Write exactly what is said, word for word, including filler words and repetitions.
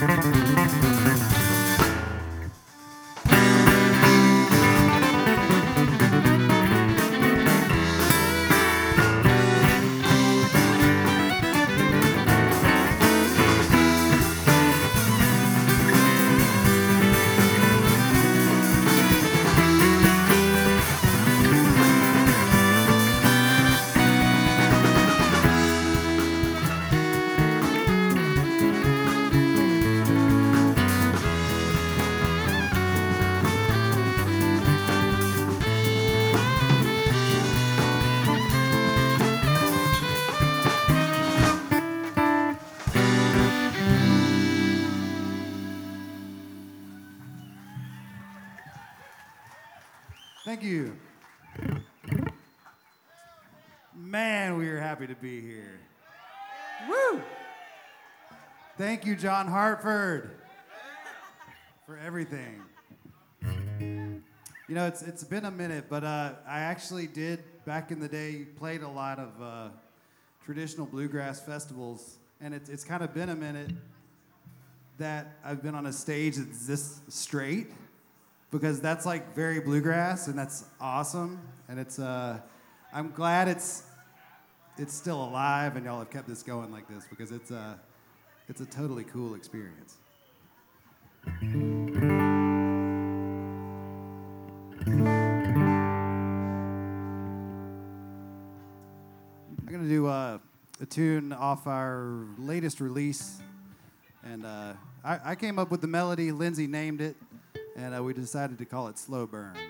Thank you. Man, we are happy to be here. Woo! Thank you, John Hartford, for everything. You know, it's it's been a minute, but uh, I actually did, back in the day, played a lot of uh, traditional bluegrass festivals, and it's it's kind of been a minute that I've been on a stage that's this straight, because that's like very bluegrass, and that's awesome, and it's uh, I'm glad it's it's still alive, and y'all have kept this going like this, because it's uh, it's a totally cool experience. I'm gonna do uh, a tune off our latest release, and uh, I, I came up with the melody. Lindsay named it, and uh, we decided to call it Slow Burn.